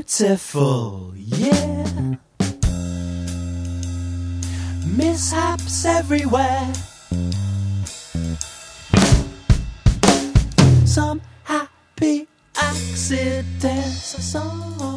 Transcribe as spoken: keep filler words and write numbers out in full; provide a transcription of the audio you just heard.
beautiful, yeah. Mishaps everywhere. Some happy accidents. I saw